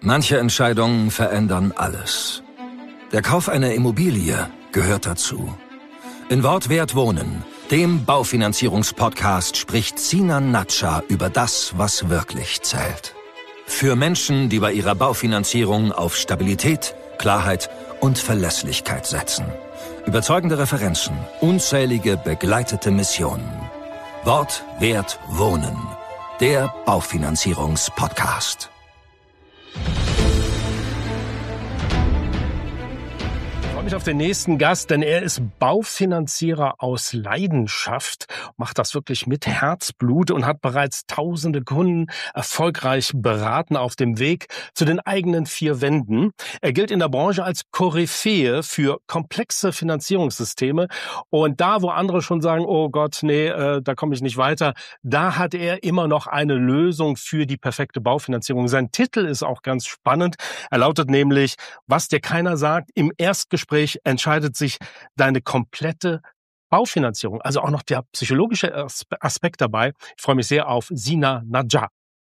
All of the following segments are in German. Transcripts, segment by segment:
Manche Entscheidungen verändern alles. Der Kauf einer Immobilie gehört dazu. In Wortwert wohnen, dem Baufinanzierungspodcast, spricht Sinan Natscha über das, was wirklich zählt. Für Menschen, die bei ihrer Baufinanzierung auf Stabilität, Klarheit und Verlässlichkeit setzen. Überzeugende Referenzen, unzählige begleitete Missionen. Wortwert wohnen, der Baufinanzierungspodcast. Ich freue mich auf den nächsten Gast, denn er ist Baufinanzierer aus Leidenschaft, macht das wirklich mit Herzblut und hat bereits tausende Kunden erfolgreich beraten auf dem Weg zu den eigenen vier Wänden. Er gilt in der Branche als Koryphäe für komplexe Finanzierungssysteme und da, wo andere schon sagen, oh Gott, nee, da komme ich nicht weiter, da hat er immer noch eine Lösung für die perfekte Baufinanzierung. Sein Titel ist auch ganz spannend. Er lautet nämlich, was dir keiner sagt, im Erstgespräch entscheidet sich deine komplette Baufinanzierung. Also auch noch der psychologische Aspekt dabei. Ich freue mich sehr auf Sinan Natscha.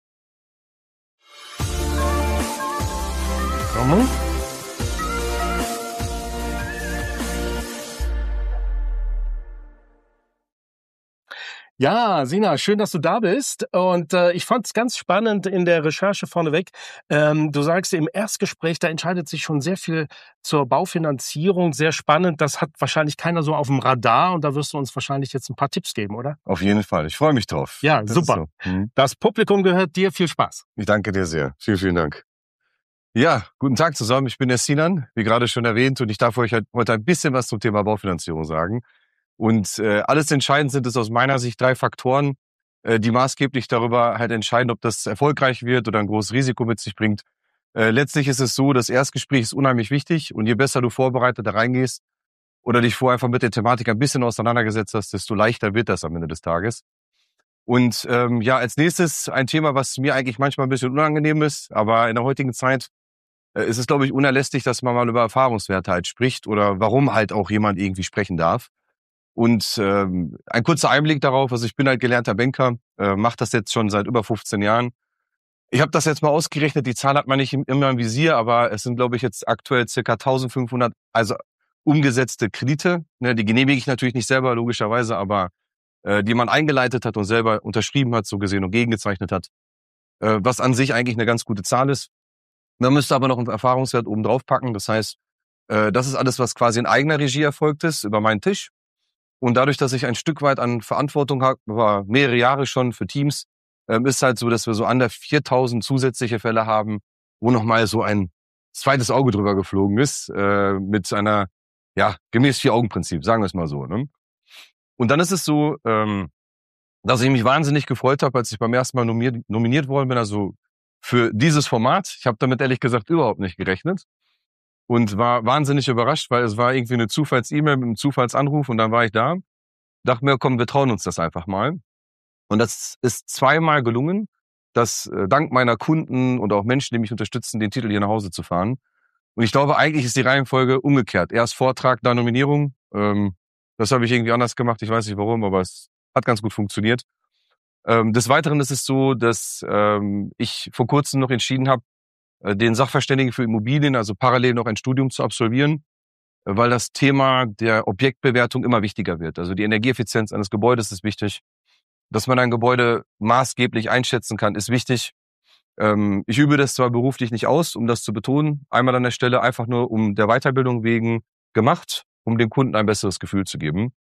Ja, Sina, schön, dass du da bist. Und ich fand es ganz spannend in der Recherche vorneweg. Du sagst, im Erstgespräch, da entscheidet sich schon sehr viel zur Baufinanzierung. Sehr spannend. Das hat wahrscheinlich keiner so auf dem Radar. Und da wirst du uns wahrscheinlich jetzt ein paar Tipps geben, oder? Auf jeden Fall. Ich freue mich drauf. Ja, Das super. ist so. Das Publikum gehört dir. Viel Spaß. Ich danke dir sehr. Vielen, vielen Dank. Ja, guten Tag zusammen. Ich bin der Sinan, wie gerade schon erwähnt. Und ich darf euch heute ein bisschen was zum Thema Baufinanzierung sagen. Und alles entscheidend sind es aus meiner Sicht 3 Faktoren, die maßgeblich darüber halt entscheiden, ob das erfolgreich wird oder ein großes Risiko mit sich bringt. Letztlich ist es so, das Erstgespräch ist unheimlich wichtig und je besser du vorbereitet da reingehst oder dich vorher einfach mit der Thematik ein bisschen auseinandergesetzt hast, desto leichter wird das am Ende des Tages. Und ja, als nächstes ein Thema, was mir eigentlich manchmal ein bisschen unangenehm ist, aber in der heutigen Zeit ist es, glaube ich, unerlässlich, dass man mal über Erfahrungswerte halt spricht oder warum halt auch jemand irgendwie sprechen darf. Und ein kurzer Einblick darauf, also ich bin halt gelernter Banker, mache das jetzt schon seit über 15 Jahren. Ich habe das jetzt mal ausgerechnet, die Zahl hat man nicht immer im Visier, aber es sind, glaube ich, jetzt aktuell circa 1500, also umgesetzte Kredite. Ne, die genehmige ich natürlich nicht selber, logischerweise, aber die man eingeleitet hat und selber unterschrieben hat, so gesehen, und gegengezeichnet hat, was an sich eigentlich eine ganz gute Zahl ist. Man müsste aber noch einen Erfahrungswert oben drauf packen. Das heißt, das ist alles, was quasi in eigener Regie erfolgt ist, über meinen Tisch. Und dadurch, dass ich ein Stück weit an Verantwortung habe, über mehrere Jahre schon für Teams, ist halt so, dass wir so an der 4000 zusätzliche Fälle haben, wo nochmal so ein zweites Auge drüber geflogen ist, mit einer, ja, gemäß 4-Augen-Prinzip, sagen wir es mal so. Ne? Und dann ist es so, dass ich mich wahnsinnig gefreut habe, als ich beim ersten Mal nominiert worden bin, also für dieses Format. Ich habe damit ehrlich gesagt überhaupt nicht gerechnet. Und war wahnsinnig überrascht, weil es war irgendwie eine Zufalls-E-Mail mit einem Zufallsanruf und dann war ich da. Dachte mir, komm, wir trauen uns das einfach mal. Und das ist 2-mal gelungen, dass dank meiner Kunden und auch Menschen, die mich unterstützen, den Titel hier nach Hause zu fahren. Und ich glaube, eigentlich ist die Reihenfolge umgekehrt. Erst Vortrag, dann Nominierung. Das habe ich irgendwie anders gemacht. Ich weiß nicht warum, aber es hat ganz gut funktioniert. Des Weiteren ist es so, dass ich vor kurzem noch entschieden habe, den Sachverständigen für Immobilien, also parallel noch ein Studium zu absolvieren, weil das Thema der Objektbewertung immer wichtiger wird. Also die Energieeffizienz eines Gebäudes ist wichtig. Dass man ein Gebäude maßgeblich einschätzen kann, ist wichtig. Ich übe das zwar beruflich nicht aus, um das zu betonen, einmal an der Stelle einfach nur um der Weiterbildung wegen gemacht, um dem Kunden ein besseres Gefühl zu geben.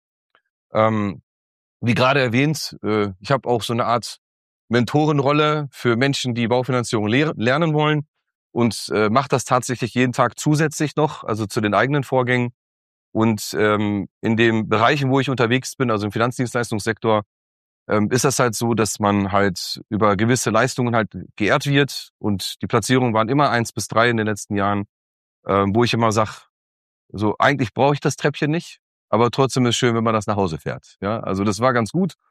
Wie gerade erwähnt, ich habe auch so eine Art Mentorenrolle für Menschen, die Baufinanzierung lernen wollen. Und mache das tatsächlich jeden Tag zusätzlich noch, also zu den eigenen Vorgängen. Und in den Bereichen, wo ich unterwegs bin, also im Finanzdienstleistungssektor, ist das halt so, dass man halt über gewisse Leistungen halt geehrt wird. Und die Platzierungen waren immer 1 bis 3 in den letzten Jahren, wo ich immer sage, so eigentlich brauche ich das Treppchen nicht, aber trotzdem ist es schön, wenn man das nach Hause fährt. Ja, also das war ganz gut.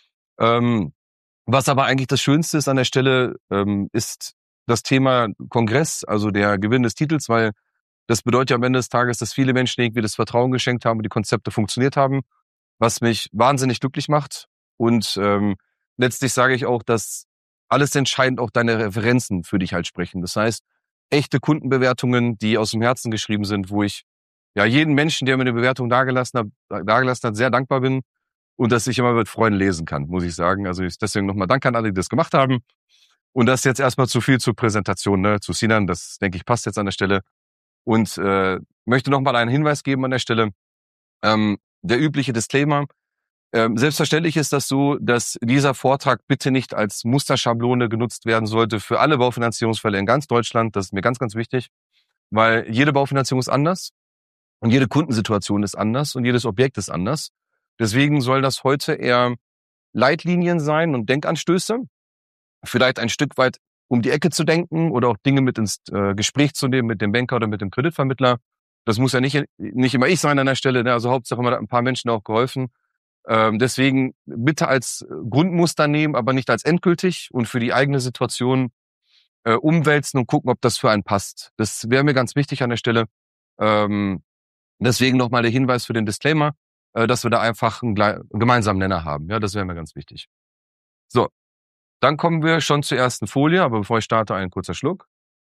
Was aber eigentlich das Schönste ist an der Stelle, ist das Thema Kongress, also der Gewinn des Titels, weil das bedeutet ja am Ende des Tages, dass viele Menschen irgendwie das Vertrauen geschenkt haben und die Konzepte funktioniert haben, was mich wahnsinnig glücklich macht. Und letztlich sage ich auch, dass alles entscheidend auch deine Referenzen für dich halt sprechen. Das heißt, echte Kundenbewertungen, die aus dem Herzen geschrieben sind, wo ich ja jeden Menschen, der mir eine Bewertung dagelassen hat, sehr dankbar bin und das ich immer mit Freuden lesen kann, muss ich sagen. Also deswegen nochmal Dank an alle, die das gemacht haben. Und das jetzt erstmal zu viel zur Präsentation, ne, zu Sinan. Das, denke ich, passt jetzt an der Stelle. Und möchte nochmal einen Hinweis geben an der Stelle. Der übliche Disclaimer. Selbstverständlich ist das so, dass dieser Vortrag bitte nicht als Musterschablone genutzt werden sollte für alle Baufinanzierungsfälle in ganz Deutschland. Das ist mir ganz, ganz wichtig, weil jede Baufinanzierung ist anders und jede Kundensituation ist anders und jedes Objekt ist anders. Deswegen soll das heute eher Leitlinien sein und Denkanstöße, vielleicht ein Stück weit um die Ecke zu denken oder auch Dinge mit ins Gespräch zu nehmen mit dem Banker oder mit dem Kreditvermittler. Das muss ja nicht immer ich sein an der Stelle, ne? Also Hauptsache man hat ein paar Menschen auch geholfen. Deswegen bitte als Grundmuster nehmen, aber nicht als endgültig und für die eigene Situation umwälzen und gucken, ob das für einen passt. Das wäre mir ganz wichtig an der Stelle. Deswegen nochmal der Hinweis für den Disclaimer, dass wir da einfach einen gemeinsamen Nenner haben. Ja, das wäre mir ganz wichtig. So, dann kommen wir schon zur ersten Folie, aber bevor ich starte, ein kurzer Schluck.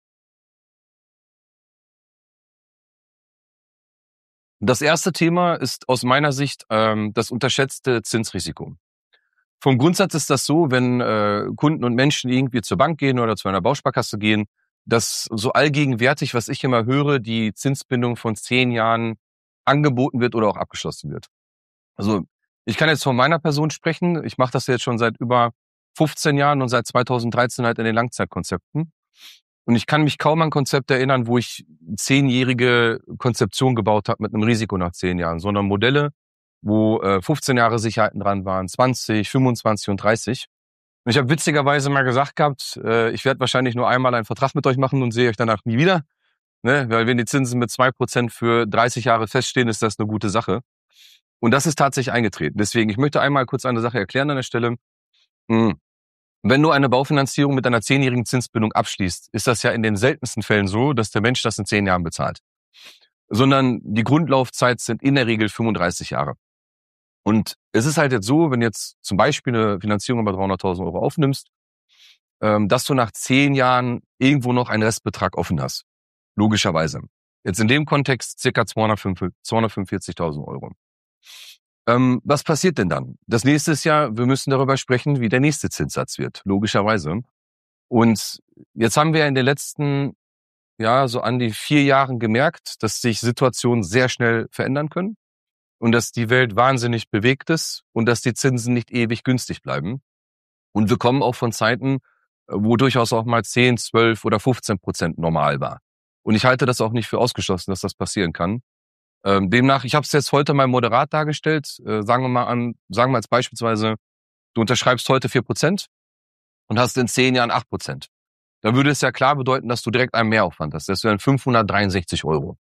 Das erste Thema ist aus meiner Sicht das unterschätzte Zinsrisiko. Vom Grundsatz ist das so, wenn Kunden und Menschen irgendwie zur Bank gehen oder zu einer Bausparkasse gehen, dass so allgegenwärtig, was ich immer höre, die Zinsbindung von 10 Jahren angeboten wird oder auch abgeschlossen wird. Also ich kann jetzt von meiner Person sprechen. Ich mache das jetzt schon seit über 15 Jahren und seit 2013 halt in den Langzeitkonzepten. Und ich kann mich kaum an ein Konzept erinnern, wo ich 10-jährige Konzeption gebaut habe mit einem Risiko nach 10 Jahren, sondern Modelle, wo 15 Jahre Sicherheiten dran waren, 20, 25 und 30. Und ich habe witzigerweise mal gesagt gehabt, ich werde wahrscheinlich nur einmal einen Vertrag mit euch machen und sehe euch danach nie wieder. Ne? Weil wenn die Zinsen mit 2% für 30 Jahre feststehen, ist das eine gute Sache. Und das ist tatsächlich eingetreten. Deswegen, ich möchte einmal kurz eine Sache erklären an der Stelle. Wenn du eine Baufinanzierung mit einer 10-jährigen Zinsbindung abschließt, ist das ja in den seltensten Fällen so, dass der Mensch das in 10 Jahren bezahlt. Sondern die Grundlaufzeit sind in der Regel 35 Jahre. Und es ist halt jetzt so, wenn jetzt zum Beispiel eine Finanzierung über 300.000 Euro aufnimmst, dass du nach 10 Jahren irgendwo noch einen Restbetrag offen hast. Logischerweise. Jetzt in dem Kontext circa 245.000 Euro. Was passiert denn dann? Das nächste ist ja, wir müssen darüber sprechen, wie der nächste Zinssatz wird, logischerweise. Und jetzt haben wir in den letzten, so an die 4 Jahren gemerkt, dass sich Situationen sehr schnell verändern können und dass die Welt wahnsinnig bewegt ist und dass die Zinsen nicht ewig günstig bleiben. Und wir kommen auch von Zeiten, wo durchaus auch mal 10, 12 oder 15% normal war. Und ich halte das auch nicht für ausgeschlossen, dass das passieren kann. Demnach, ich habe es jetzt heute mal moderat dargestellt. Sagen wir als beispielsweise, du unterschreibst heute 4% und hast in 10 Jahren 8%. Dann würde es ja klar bedeuten, dass du direkt einen Mehraufwand hast. Das wären 563 Euro.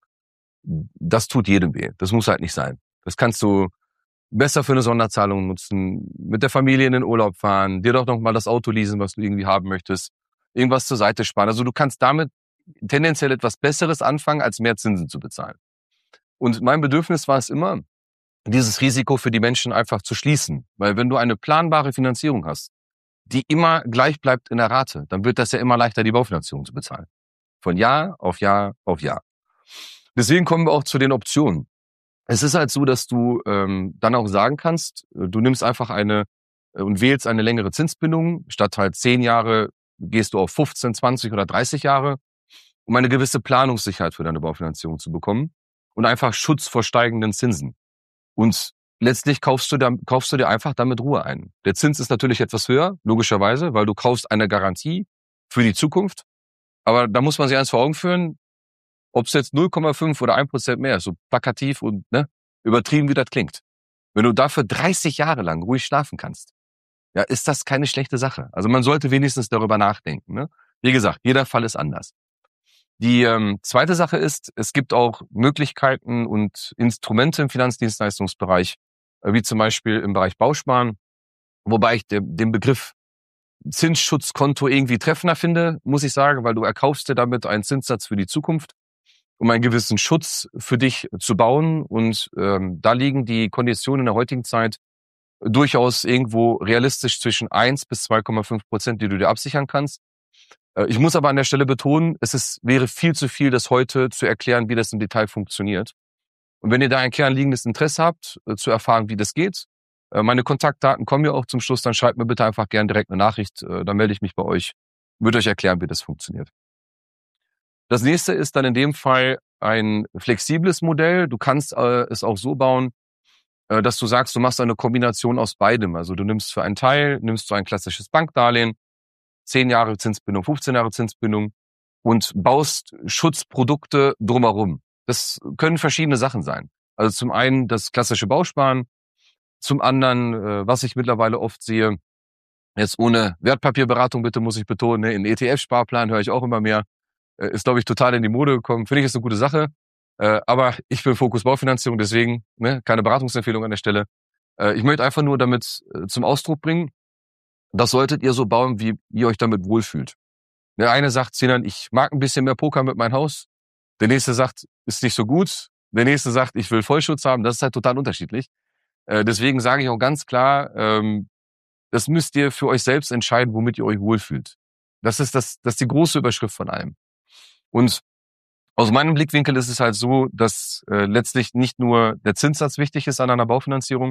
Das tut jedem weh. Das muss halt nicht sein. Das kannst du besser für eine Sonderzahlung nutzen, mit der Familie in den Urlaub fahren, dir doch noch mal das Auto leasen, was du irgendwie haben möchtest, irgendwas zur Seite sparen. Also du kannst damit tendenziell etwas Besseres anfangen, als mehr Zinsen zu bezahlen. Und mein Bedürfnis war es immer, dieses Risiko für die Menschen einfach zu schließen. Weil wenn du eine planbare Finanzierung hast, die immer gleich bleibt in der Rate, dann wird das ja immer leichter, die Baufinanzierung zu bezahlen. Von Jahr auf Jahr auf Jahr. Deswegen kommen wir auch zu den Optionen. Es ist halt so, dass du dann auch sagen kannst, du nimmst einfach und wählst eine längere Zinsbindung. Statt halt 10 Jahre gehst du auf 15, 20 oder 30 Jahre, um eine gewisse Planungssicherheit für deine Baufinanzierung zu bekommen. Und einfach Schutz vor steigenden Zinsen. Und letztlich kaufst du dir einfach damit Ruhe ein. Der Zins ist natürlich etwas höher, logischerweise, weil du kaufst eine Garantie für die Zukunft. Aber da muss man sich eins vor Augen führen, ob es jetzt 0,5 oder 1% mehr ist, so plakativ und übertrieben wie das klingt. Wenn du dafür 30 Jahre lang ruhig schlafen kannst, ja, ist das keine schlechte Sache. Also man sollte wenigstens darüber nachdenken. Ne? Wie gesagt, jeder Fall ist anders. Die zweite Sache ist, es gibt auch Möglichkeiten und Instrumente im Finanzdienstleistungsbereich, wie zum Beispiel im Bereich Bausparen, wobei ich den Begriff Zinsschutzkonto irgendwie treffender finde, muss ich sagen, weil du erkaufst dir damit einen Zinssatz für die Zukunft, um einen gewissen Schutz für dich zu bauen. Und da liegen die Konditionen in der heutigen Zeit durchaus irgendwo realistisch zwischen 1 bis 2,5%, die du dir absichern kannst. Ich muss aber an der Stelle betonen, wäre viel zu viel, das heute zu erklären, wie das im Detail funktioniert. Und wenn ihr da ein kernliegendes Interesse habt, zu erfahren, wie das geht, meine Kontaktdaten kommen ja auch zum Schluss, dann schreibt mir bitte einfach gerne direkt eine Nachricht, dann melde ich mich bei euch, würde euch erklären, wie das funktioniert. Das nächste ist dann in dem Fall ein flexibles Modell. Du kannst es auch so bauen, dass du sagst, du machst eine Kombination aus beidem. Also du nimmst für einen Teil, nimmst du ein klassisches Bankdarlehen, 10 Jahre Zinsbindung, 15 Jahre Zinsbindung und baust Schutzprodukte drumherum. Das können verschiedene Sachen sein. Also zum einen das klassische Bausparen, zum anderen, was ich mittlerweile oft sehe, jetzt ohne Wertpapierberatung bitte, muss ich betonen, in ETF-Sparplan höre ich auch immer mehr, ist, glaube ich, total in die Mode gekommen. Finde ich, ist eine gute Sache. Aber ich bin Fokus Baufinanzierung, deswegen keine Beratungsempfehlung an der Stelle. Ich möchte einfach nur damit zum Ausdruck bringen, das solltet ihr so bauen, wie ihr euch damit wohlfühlt. Der eine sagt, Sinan, ich mag ein bisschen mehr Poker mit meinem Haus. Der nächste sagt, ist nicht so gut. Der nächste sagt, ich will Vollschutz haben. Das ist halt total unterschiedlich. Deswegen sage ich auch ganz klar, das müsst ihr für euch selbst entscheiden, womit ihr euch wohlfühlt. Das ist die große Überschrift von allem. Und aus meinem Blickwinkel ist es halt so, dass letztlich nicht nur der Zinssatz wichtig ist an einer Baufinanzierung.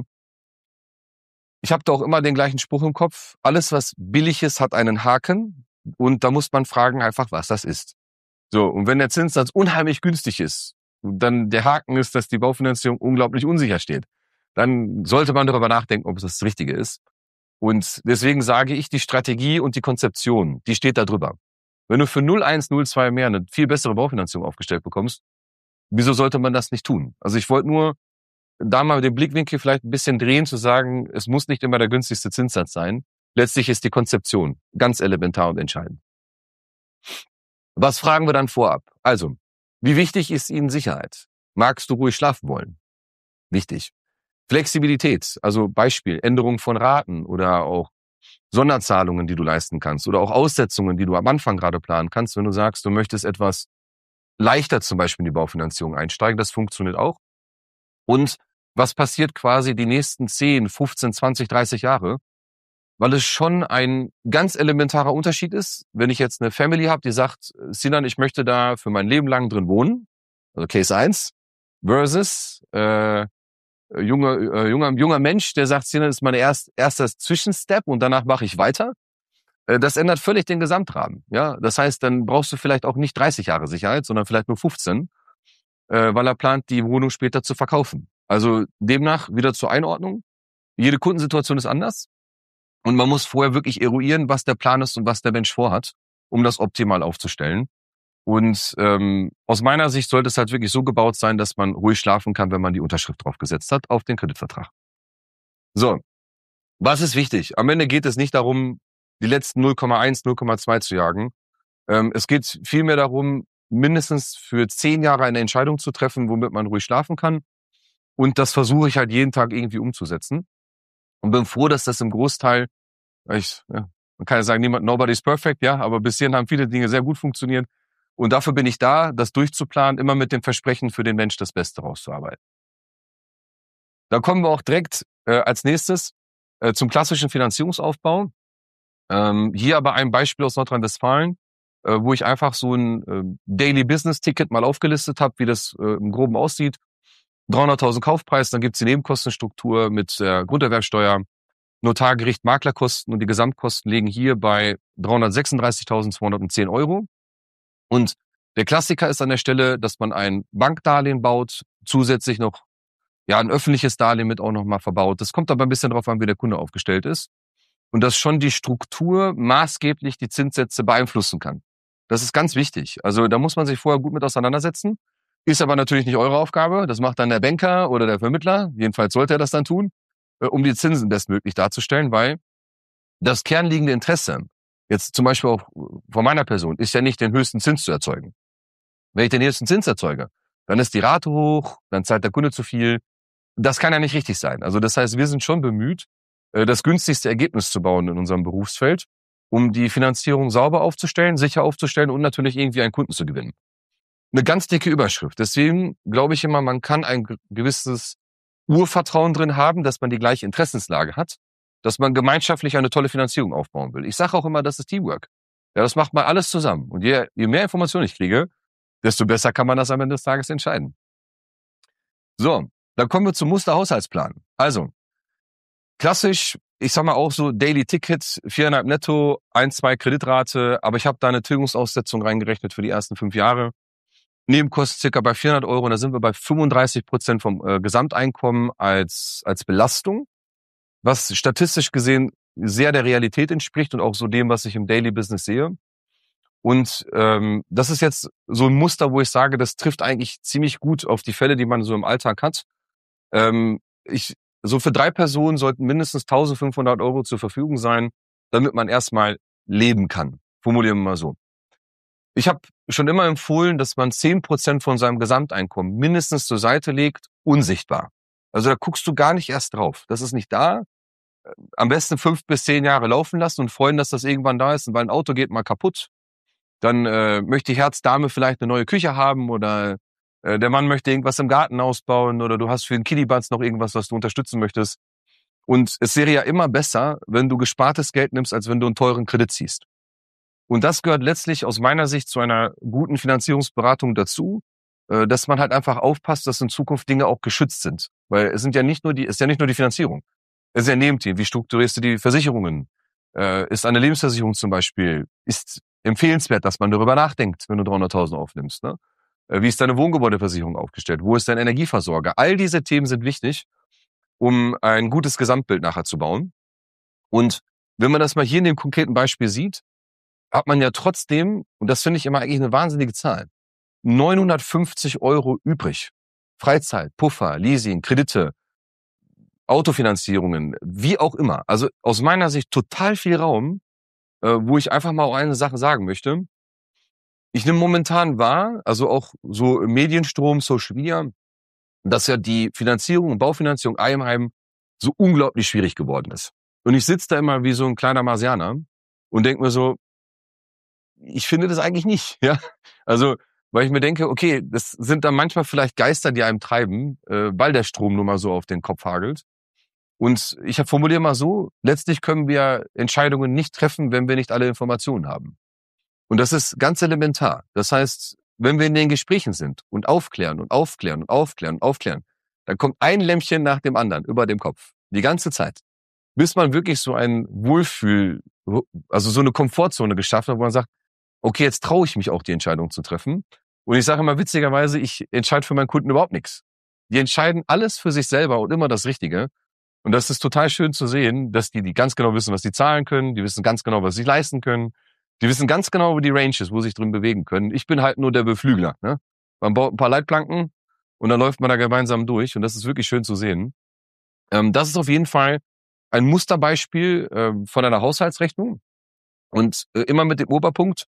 Ich habe da auch immer den gleichen Spruch im Kopf. Alles, was billig ist, hat einen Haken. Und da muss man fragen einfach, was das ist. So, und wenn der Zinssatz unheimlich günstig ist, dann der Haken ist, dass die Baufinanzierung unglaublich unsicher steht, dann sollte man darüber nachdenken, ob es das Richtige ist. Und deswegen sage ich, die Strategie und die Konzeption, die steht da drüber. Wenn du für 0,1, 0,2 mehr eine viel bessere Baufinanzierung aufgestellt bekommst, wieso sollte man das nicht tun? Also ich wollte nur da mal den Blickwinkel vielleicht ein bisschen drehen, zu sagen, es muss nicht immer der günstigste Zinssatz sein. Letztlich ist die Konzeption ganz elementar und entscheidend. Was fragen wir dann vorab? Also, wie wichtig ist Ihnen Sicherheit? Magst du ruhig schlafen wollen? Wichtig. Flexibilität, also Beispiel, Änderung von Raten oder auch Sonderzahlungen, die du leisten kannst oder auch Aussetzungen, die du am Anfang gerade planen kannst, wenn du sagst, du möchtest etwas leichter zum Beispiel in die Baufinanzierung einsteigen, das funktioniert auch. Und was passiert quasi die nächsten 10, 15, 20, 30 Jahre? Weil es schon ein ganz elementarer Unterschied ist, wenn ich jetzt eine Family habe, die sagt, Sinan, ich möchte da für mein Leben lang drin wohnen, also Case 1, versus junger Mensch, der sagt, Sinan, das ist mein erster Zwischenstep und danach mache ich weiter. Das ändert völlig den Gesamtrahmen. Ja, das heißt, dann brauchst du vielleicht auch nicht 30 Jahre Sicherheit, sondern vielleicht nur 15, weil er plant, die Wohnung später zu verkaufen. Also demnach wieder zur Einordnung. Jede Kundensituation ist anders. Und man muss vorher wirklich eruieren, was der Plan ist und was der Mensch vorhat, um das optimal aufzustellen. Und aus meiner Sicht sollte es halt wirklich so gebaut sein, dass man ruhig schlafen kann, wenn man die Unterschrift drauf gesetzt hat auf den Kreditvertrag. So, was ist wichtig? Am Ende geht es nicht darum, die letzten 0,1, 0,2 zu jagen. Es geht vielmehr darum, mindestens für 10 Jahre eine Entscheidung zu treffen, womit man ruhig schlafen kann. Und das versuche ich halt jeden Tag irgendwie umzusetzen. Und bin froh, dass das im Großteil, man kann ja sagen, nobody's perfect, ja, aber bis hierhin haben viele Dinge sehr gut funktioniert. Und dafür bin ich da, das durchzuplanen, immer mit dem Versprechen, für den Mensch das Beste rauszuarbeiten. Da kommen wir auch direkt als nächstes zum klassischen Finanzierungsaufbau. Hier aber ein Beispiel aus Nordrhein-Westfalen, wo ich einfach so ein Daily Business Ticket mal aufgelistet habe, wie das im Groben aussieht. 300.000 Kaufpreis, dann gibt's die Nebenkostenstruktur mit Grunderwerbsteuer, Notargericht, Maklerkosten und die Gesamtkosten liegen hier bei 336.210 Euro. Und der Klassiker ist an der Stelle, dass man ein Bankdarlehen baut, zusätzlich noch ein öffentliches Darlehen mit auch noch mal verbaut. Das kommt aber ein bisschen drauf an, wie der Kunde aufgestellt ist. Und dass schon die Struktur maßgeblich die Zinssätze beeinflussen kann. Das ist ganz wichtig. Also da muss man sich vorher gut mit auseinandersetzen. Ist aber natürlich nicht eure Aufgabe. Das macht dann der Banker oder der Vermittler. Jedenfalls sollte er das dann tun, um die Zinsen bestmöglich darzustellen, weil das kernliegende Interesse, jetzt zum Beispiel auch von meiner Person, ist ja nicht den höchsten Zins zu erzeugen. Wenn ich den höchsten Zins erzeuge, dann ist die Rate hoch, dann zahlt der Kunde zu viel. Das kann ja nicht richtig sein. Also das heißt, wir sind schon bemüht, das günstigste Ergebnis zu bauen in unserem Berufsfeld, um die Finanzierung sauber aufzustellen, sicher aufzustellen und natürlich irgendwie einen Kunden zu gewinnen. Eine ganz dicke Überschrift. Deswegen glaube ich immer, man kann ein gewisses Urvertrauen drin haben, dass man die gleiche Interessenslage hat, dass man gemeinschaftlich eine tolle Finanzierung aufbauen will. Ich sage auch immer, das ist Teamwork. Ja, das macht man alles zusammen. Und je mehr Informationen ich kriege, desto besser kann man das am Ende des Tages entscheiden. So, dann kommen wir zum Musterhaushaltsplan. Also, klassisch, ich sag mal auch so Daily Ticket, 4,5 netto, 1-2 Kreditrate, aber ich habe da eine Tilgungsaussetzung reingerechnet für die ersten 5 Jahre. Nebenkosten circa bei 400 Euro, und da sind wir bei 35% vom Gesamteinkommen als Belastung, was statistisch gesehen sehr der Realität entspricht und auch so dem, was ich im Daily Business sehe. Und das ist jetzt so ein Muster, wo ich sage, das trifft eigentlich ziemlich gut auf die Fälle, die man so im Alltag hat. So für 3 Personen sollten mindestens 1.500 Euro zur Verfügung sein, damit man erstmal leben kann. Formulieren wir mal so. Ich habe schon immer empfohlen, dass man 10% von seinem Gesamteinkommen mindestens zur Seite legt, unsichtbar. Also da guckst du gar nicht erst drauf. Das ist nicht da. Am besten 5 bis 10 Jahre laufen lassen und freuen, dass das irgendwann da ist. Und weil ein Auto geht mal kaputt, dann möchte die Herzdame vielleicht eine neue Küche haben oder der Mann möchte irgendwas im Garten ausbauen oder du hast für den Kiddibatz noch irgendwas, was du unterstützen möchtest. Und es wäre ja immer besser, wenn du gespartes Geld nimmst, als wenn du einen teuren Kredit ziehst. Und das gehört letztlich aus meiner Sicht zu einer guten Finanzierungsberatung dazu, dass man halt einfach aufpasst, dass in Zukunft Dinge auch geschützt sind. Weil es ist ja nicht nur die Finanzierung. Es ist ja Nebenthemen. Wie strukturierst du die Versicherungen? Ist eine Lebensversicherung zum Beispiel, ist empfehlenswert, dass man darüber nachdenkt, wenn du 300.000 aufnimmst. Ne? Wie ist deine Wohngebäudeversicherung aufgestellt? Wo ist dein Energieversorger? All diese Themen sind wichtig, um ein gutes Gesamtbild nachher zu bauen. Und wenn man das mal hier in dem konkreten Beispiel sieht, hat man ja trotzdem, und das finde ich immer eigentlich eine wahnsinnige Zahl, 950 Euro übrig. Freizeit, Puffer, Leasing, Kredite, Autofinanzierungen, wie auch immer. Also aus meiner Sicht total viel Raum, wo ich einfach mal auch eine Sache sagen möchte. Ich nehme momentan wahr, also auch so im Medienstrom, Social Media, dass ja die Finanzierung und Baufinanzierung Eigenheim so unglaublich schwierig geworden ist. Und ich sitze da immer wie so ein kleiner Marsianer und denke mir so, ich finde das eigentlich nicht, ja. Also, weil ich mir denke, okay, das sind dann manchmal vielleicht Geister, die einem treiben, weil der Strom nur mal so auf den Kopf hagelt. Und ich formuliere mal so, letztlich können wir Entscheidungen nicht treffen, wenn wir nicht alle Informationen haben. Und das ist ganz elementar. Das heißt, wenn wir in den Gesprächen sind und aufklären, dann kommt ein Lämpchen nach dem anderen über dem Kopf. Die ganze Zeit. Bis man wirklich so ein also so eine Komfortzone geschaffen hat, wo man sagt, okay, jetzt traue ich mich auch, die Entscheidung zu treffen. Und ich sage immer witzigerweise, ich entscheide für meinen Kunden überhaupt nichts. Die entscheiden alles für sich selber und immer das Richtige. Und das ist total schön zu sehen, dass die ganz genau wissen, was die zahlen können. Die wissen ganz genau, was sie leisten können. Die wissen ganz genau, wo die Range ist, wo sie sich drin bewegen können. Ich bin halt nur der Beflügler. Ne? Man baut ein paar Leitplanken und dann läuft man da gemeinsam durch. Und das ist wirklich schön zu sehen. Das ist auf jeden Fall ein Musterbeispiel von einer Haushaltsrechnung. Und immer mit dem Oberpunkt,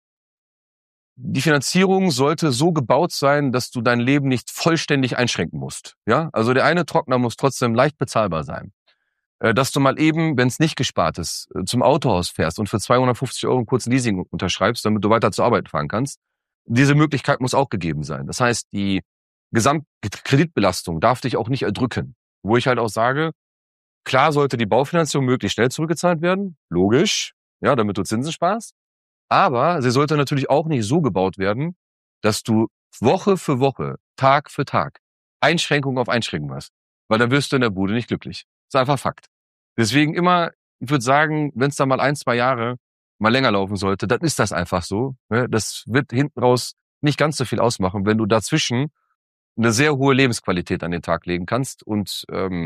die Finanzierung sollte so gebaut sein, dass du dein Leben nicht vollständig einschränken musst. Ja, also der eine Trockner muss trotzdem leicht bezahlbar sein. Dass du mal eben, wenn es nicht gespart ist, zum Autohaus fährst und für 250 Euro einen kurzen Leasing unterschreibst, damit du weiter zur Arbeit fahren kannst. Diese Möglichkeit muss auch gegeben sein. Das heißt, die Gesamtkreditbelastung darf dich auch nicht erdrücken. Wo ich halt auch sage, klar sollte die Baufinanzierung möglichst schnell zurückgezahlt werden. Logisch. Ja, damit du Zinsen sparst. Aber sie sollte natürlich auch nicht so gebaut werden, dass du Woche für Woche, Tag für Tag Einschränkung auf Einschränkung hast. Weil dann wirst du in der Bude nicht glücklich. Das ist einfach Fakt. Deswegen immer, ich würde sagen, wenn es da mal 1-2 Jahre mal länger laufen sollte, dann ist das einfach so. Das wird hinten raus nicht ganz so viel ausmachen, wenn du dazwischen eine sehr hohe Lebensqualität an den Tag legen kannst. Und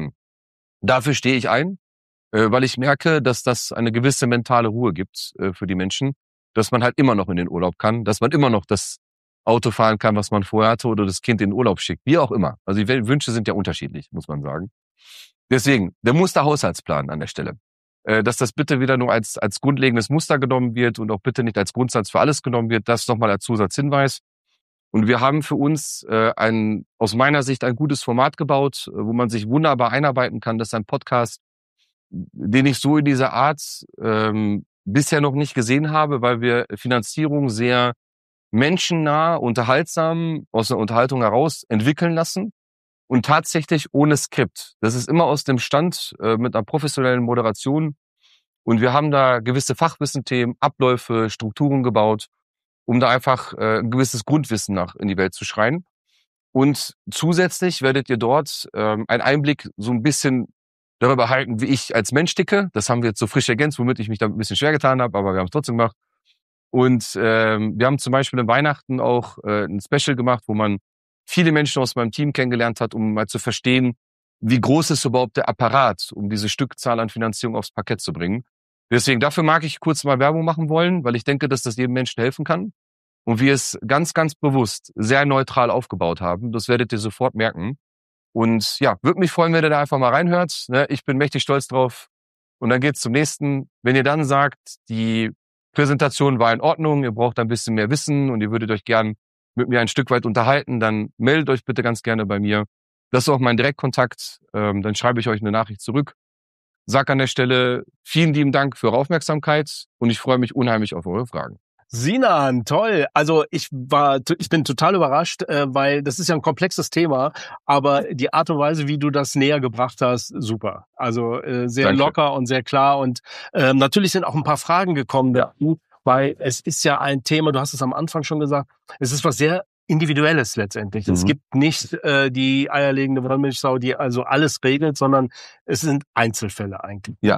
dafür stehe ich ein, weil ich merke, dass das eine gewisse mentale Ruhe gibt für die Menschen, dass man halt immer noch in den Urlaub kann, dass man immer noch das Auto fahren kann, was man vorher hatte, oder das Kind in den Urlaub schickt, wie auch immer. Also die Wünsche sind ja unterschiedlich, muss man sagen. Deswegen, der Musterhaushaltsplan an der Stelle. Dass das bitte wieder nur als grundlegendes Muster genommen wird und auch bitte nicht als Grundsatz für alles genommen wird, das nochmal als Zusatzhinweis. Und wir haben für uns aus meiner Sicht ein gutes Format gebaut, wo man sich wunderbar einarbeiten kann. Das ist ein Podcast, den ich so in dieser Art bisher noch nicht gesehen habe, weil wir Finanzierung sehr menschennah, unterhaltsam aus der Unterhaltung heraus entwickeln lassen und tatsächlich ohne Skript. Das ist immer aus dem Stand mit einer professionellen Moderation Und wir haben da gewisse Fachwissenthemen, Abläufe, Strukturen gebaut, um da einfach ein gewisses Grundwissen in die Welt zu schreien. Und zusätzlich werdet ihr dort einen Einblick so ein bisschen darüber erhalten, wie ich als Mensch ticke. Das haben wir jetzt so frisch ergänzt, womit ich mich da ein bisschen schwer getan habe, aber wir haben es trotzdem gemacht. Und wir haben zum Beispiel an Weihnachten auch ein Special gemacht, wo man viele Menschen aus meinem Team kennengelernt hat, um mal zu verstehen, wie groß ist überhaupt der Apparat, um diese Stückzahl an Finanzierung aufs Parkett zu bringen. Deswegen, dafür mag ich kurz mal Werbung machen wollen, weil ich denke, dass das jedem Menschen helfen kann. Und wir es ganz, ganz bewusst sehr neutral aufgebaut haben. Das werdet ihr sofort merken. Und ja, würde mich freuen, wenn ihr da einfach mal reinhört. Ich bin mächtig stolz drauf. Und dann geht's zum nächsten. Wenn ihr dann sagt, die Präsentation war in Ordnung, ihr braucht ein bisschen mehr Wissen und ihr würdet euch gern mit mir ein Stück weit unterhalten, dann meldet euch bitte ganz gerne bei mir. Das ist auch mein Direktkontakt. Dann schreibe ich euch eine Nachricht zurück. Sag an der Stelle vielen lieben Dank für eure Aufmerksamkeit und ich freue mich unheimlich auf eure Fragen. Sinan, toll. Also ich bin total überrascht, weil das ist ja ein komplexes Thema, aber die Art und Weise, wie du das näher gebracht hast, super. Also sehr Danke. Locker und sehr klar und natürlich sind auch ein paar Fragen gekommen dazu, weil es ist ja ein Thema, du hast es am Anfang schon gesagt, es ist was sehr Individuelles letztendlich. Es gibt nicht die eierlegende Wollmilchsau, die also alles regelt, sondern es sind Einzelfälle eigentlich. Ja.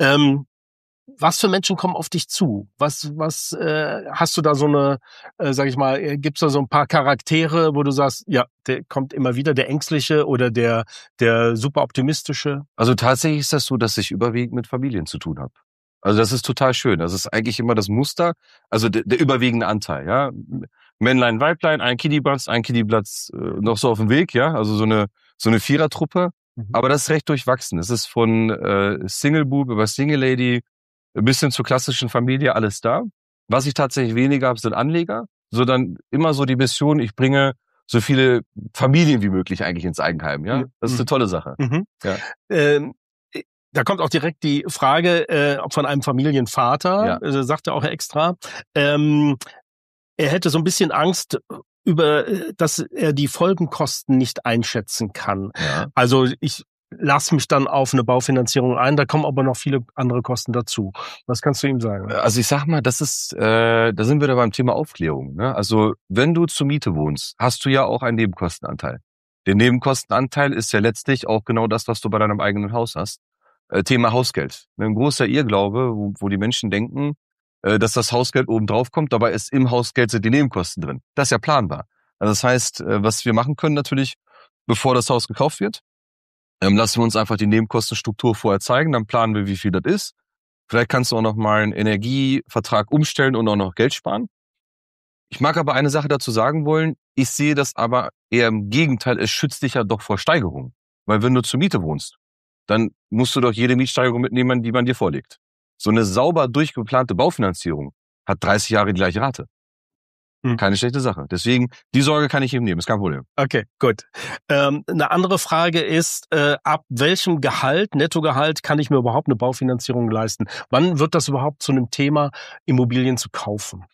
Was für Menschen kommen auf dich zu? Was hast du da so eine, sag ich mal, gibt's da so ein paar Charaktere, wo du sagst, ja, der kommt immer wieder, der Ängstliche oder der super optimistische? Also tatsächlich ist das so, dass ich überwiegend mit Familien zu tun habe. Also das ist total schön. Das ist eigentlich immer das Muster, also der überwiegende Anteil, ja. Männlein, Weiblein, ein Kiddiplatz noch so auf dem Weg, ja. Also so eine Vierertruppe. Aber das ist recht durchwachsen. Es ist von Single-Boob über Single-Lady bis hin zur klassischen Familie alles da. Was ich tatsächlich weniger habe, sind Anleger, sondern immer so die Mission, ich bringe so viele Familien wie möglich eigentlich ins Eigenheim. Ja, das ist eine tolle Sache. Ja. Da kommt auch direkt die Frage von einem Familienvater, sagt er auch extra. Er hätte so ein bisschen Angst dass er die Folgenkosten nicht einschätzen kann. Ja. Also ich lasse mich dann auf eine Baufinanzierung ein, da kommen aber noch viele andere Kosten dazu. Was kannst du ihm sagen? Also ich sag mal, das ist, da sind wir da beim Thema Aufklärung. Ne? Also wenn du zur Miete wohnst, hast du ja auch einen Nebenkostenanteil. Der Nebenkostenanteil ist ja letztlich auch genau das, was du bei deinem eigenen Haus hast. Thema Hausgeld. Ein großer Irrglaube, wo die Menschen denken, dass das Hausgeld oben drauf kommt, dabei ist im Hausgeld sind die Nebenkosten drin. Das ist ja planbar. Also das heißt, was wir machen können natürlich, bevor das Haus gekauft wird, lassen wir uns einfach die Nebenkostenstruktur vorher zeigen, dann planen wir, wie viel das ist. Vielleicht kannst du auch noch mal einen Energievertrag umstellen und auch noch Geld sparen. Ich mag aber eine Sache dazu sagen wollen, ich sehe das aber eher im Gegenteil, es schützt dich ja doch vor Steigerungen. Weil wenn du zur Miete wohnst, dann musst du doch jede Mietsteigerung mitnehmen, die man dir vorlegt. So eine sauber durchgeplante Baufinanzierung hat 30 Jahre die gleiche Rate. Keine schlechte Sache. Deswegen, die Sorge kann ich ihm nehmen, ist kein Problem. Okay, gut. Eine andere Frage ist, ab welchem Gehalt, Nettogehalt, kann ich mir überhaupt eine Baufinanzierung leisten? Wann wird das überhaupt zu einem Thema, Immobilien zu kaufen?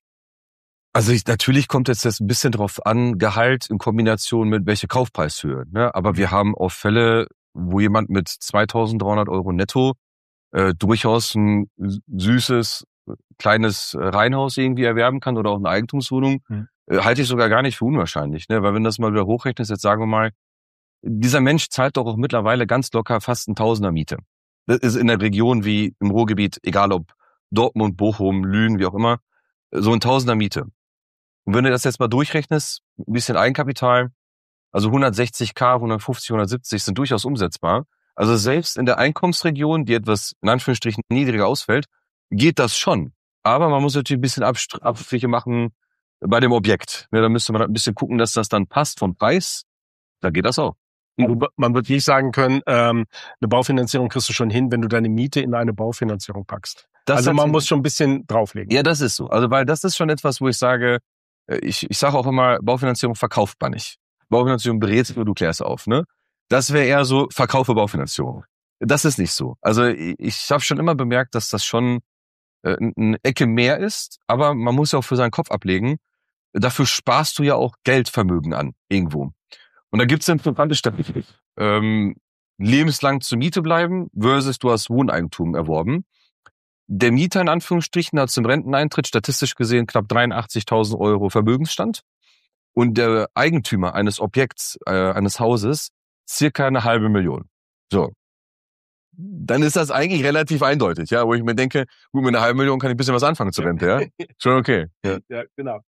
Also natürlich kommt jetzt das ein bisschen drauf an, Gehalt in Kombination mit welche Kaufpreishöhe. Ne? Aber wir haben auch Fälle, wo jemand mit 2.300 Euro netto durchaus ein süßes, kleines Reihenhaus irgendwie erwerben kann oder auch eine Eigentumswohnung, halte ich sogar gar nicht für unwahrscheinlich. Ne? Weil wenn das mal wieder hochrechnest, jetzt sagen wir mal, dieser Mensch zahlt doch auch mittlerweile ganz locker fast 1.000er Miete. Das ist in der Region wie im Ruhrgebiet, egal ob Dortmund, Bochum, Lünen, wie auch immer, so 1.000er Miete. Und wenn du das jetzt mal durchrechnest, ein bisschen Eigenkapital, also 160.000, 150, 170 sind durchaus umsetzbar. Also selbst in der Einkommensregion, die etwas in Anführungsstrichen niedriger ausfällt, geht das schon. Aber man muss natürlich ein bisschen Abstriche machen bei dem Objekt. Ja, da müsste man ein bisschen gucken, dass das dann passt vom Preis. Da geht das auch. Man wird nicht sagen können, eine Baufinanzierung kriegst du schon hin, wenn du deine Miete in eine Baufinanzierung packst. Also man muss schon ein bisschen drauflegen. Ja, das ist so. Also weil das ist schon etwas, wo ich sage, ich sage auch immer, Baufinanzierung verkauft man nicht. Baufinanzierung berätst du klärst auf, ne? Das wäre eher so, verkaufe Baufinanzierung. Das ist nicht so. Also ich habe schon immer bemerkt, dass das schon eine Ecke mehr ist, aber man muss ja auch für seinen Kopf ablegen. Dafür sparst du ja auch Geldvermögen an, irgendwo. Und da gibt es eine interessante Statistik. Lebenslang zur Miete bleiben versus du hast Wohneigentum erworben. Der Mieter in Anführungsstrichen hat zum Renteneintritt statistisch gesehen knapp 83.000 Euro Vermögensstand und der Eigentümer eines Objekts, eines Hauses, circa 500.000. So. Dann ist das eigentlich relativ eindeutig, ja, wo ich mir denke, gut, mit 500.000 kann ich ein bisschen was anfangen zur Rente, ja? Schon okay. Ja, genau.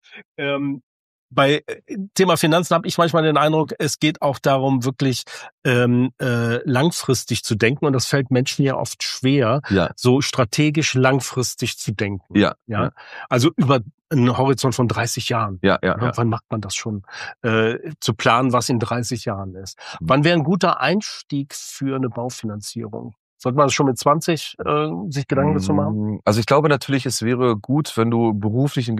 Bei Thema Finanzen habe ich manchmal den Eindruck, es geht auch darum, wirklich langfristig zu denken. Und das fällt Menschen ja oft schwer, so strategisch langfristig zu denken. Ja. Also über einen Horizont von 30 Jahren. Ja. Wann macht man das schon? Zu planen, was in 30 Jahren ist. Wann wäre ein guter Einstieg für eine Baufinanzierung? Sollte man das schon mit 20 sich Gedanken dazu machen? Also ich glaube natürlich, es wäre gut, wenn du beruflich ein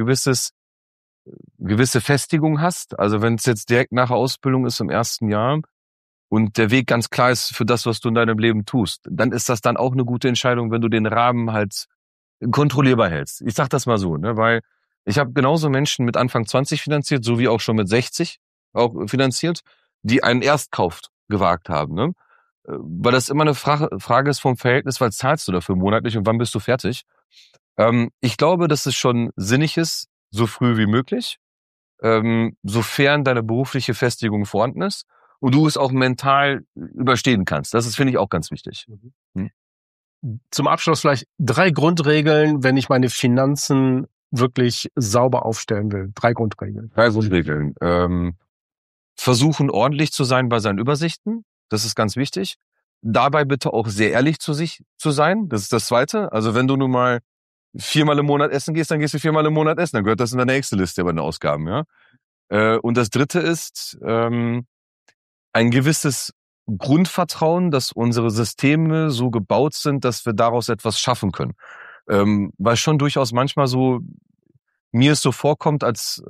gewisse Festigung hast. Also wenn es jetzt direkt nach der Ausbildung ist im ersten Jahr und der Weg ganz klar ist für das, was du in deinem Leben tust, dann ist das dann auch eine gute Entscheidung, wenn du den Rahmen halt kontrollierbar hältst. Ich sag das mal so, ne, weil ich habe genauso Menschen mit Anfang 20 finanziert, so wie auch schon mit 60 auch finanziert, die einen Erstkauf gewagt haben, ne? Weil das immer eine Frage ist vom Verhältnis, weil zahlst du dafür monatlich und wann bist du fertig? Ich glaube, dass es schon sinnig ist, so früh wie möglich, sofern deine berufliche Festigung vorhanden ist und du es auch mental überstehen kannst. Das ist, finde ich, auch ganz wichtig. Zum Abschluss vielleicht 3 Grundregeln, wenn ich meine Finanzen wirklich sauber aufstellen will. 3 Grundregeln. 3 Grundregeln. Versuchen, ordentlich zu sein bei seinen Übersichten. Das ist ganz wichtig. Dabei bitte auch sehr ehrlich zu sich zu sein. Das ist das Zweite. Also wenn du nun mal 4-mal im Monat essen gehst, dann gehst du 4-mal im Monat essen. Dann gehört das in deine Excel-Liste bei den Ausgaben, ja. Und das Dritte ist ein gewisses Grundvertrauen, dass unsere Systeme so gebaut sind, dass wir daraus etwas schaffen können. Weil schon durchaus manchmal so mir es so vorkommt, als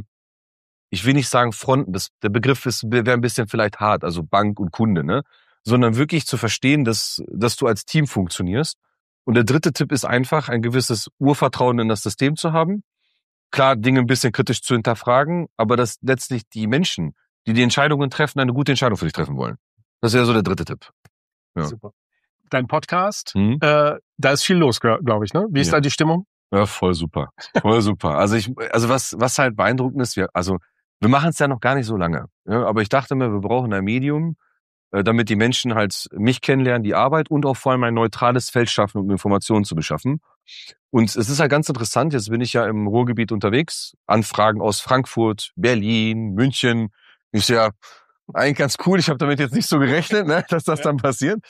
ich will nicht sagen Fronten, der Begriff wäre ein bisschen vielleicht hart, also Bank und Kunde, ne? Sondern wirklich zu verstehen, dass du als Team funktionierst. Und der dritte Tipp ist einfach, ein gewisses Urvertrauen in das System zu haben. Klar, Dinge ein bisschen kritisch zu hinterfragen, aber dass letztlich die Menschen, die die Entscheidungen treffen, eine gute Entscheidung für dich treffen wollen. Das wäre so der dritte Tipp. Ja. Super. Dein Podcast, da ist viel los, glaube ich, ne? Wie ist da die Stimmung? Ja, voll super. Voll super. Also was halt beeindruckend ist, wir machen es ja noch gar nicht so lange. Ja, aber ich dachte mir, wir brauchen ein Medium, damit die Menschen halt mich kennenlernen, die Arbeit und auch vor allem ein neutrales Feld schaffen, um Informationen zu beschaffen. Und es ist halt ganz interessant, jetzt bin ich ja im Ruhrgebiet unterwegs, Anfragen aus Frankfurt, Berlin, München. Ist ja eigentlich ganz cool, ich habe damit jetzt nicht so gerechnet, ne, dass das dann passiert.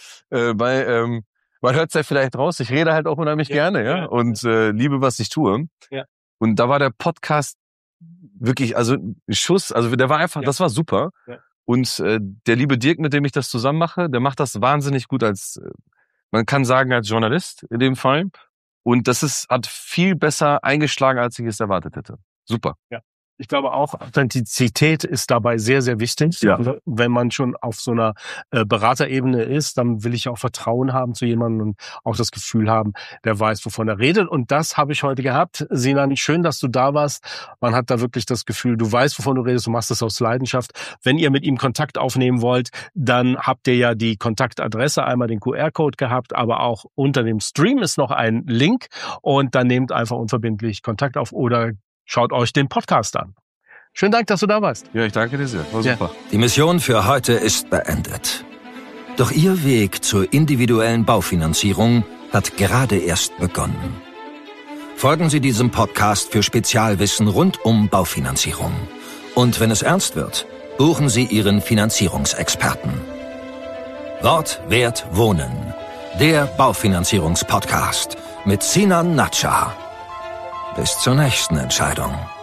Weil man hört es ja vielleicht raus, ich rede halt auch unheimlich gerne, ja, und liebe, was ich tue. Ja. Und da war der Podcast wirklich, also ein Schuss, also der war einfach, das war super. Ja. Und der liebe Dirk, mit dem ich das zusammen mache, der macht das wahnsinnig gut als, man kann sagen, als Journalist in dem Fall. Und hat viel besser eingeschlagen, als ich es erwartet hätte. Super. Ja. Ich glaube auch, Authentizität ist dabei sehr, sehr wichtig. Ja. Wenn man schon auf so einer Beraterebene ist, dann will ich auch Vertrauen haben zu jemandem und auch das Gefühl haben, der weiß, wovon er redet. Und das habe ich heute gehabt. Sinan, schön, dass du da warst. Man hat da wirklich das Gefühl, du weißt, wovon du redest, du machst das aus Leidenschaft. Wenn ihr mit ihm Kontakt aufnehmen wollt, dann habt ihr ja die Kontaktadresse, einmal den QR-Code gehabt, aber auch unter dem Stream ist noch ein Link und dann nehmt einfach unverbindlich Kontakt auf oder schaut euch den Podcast an. Schönen Dank, dass du da warst. Ja, ich danke dir sehr. War super. Die Mission für heute ist beendet. Doch Ihr Weg zur individuellen Baufinanzierung hat gerade erst begonnen. Folgen Sie diesem Podcast für Spezialwissen rund um Baufinanzierung. Und wenn es ernst wird, buchen Sie Ihren Finanzierungsexperten. Wort, Wert, Wohnen. Der Baufinanzierungspodcast mit Sinan Natscha. Bis zur nächsten Entscheidung.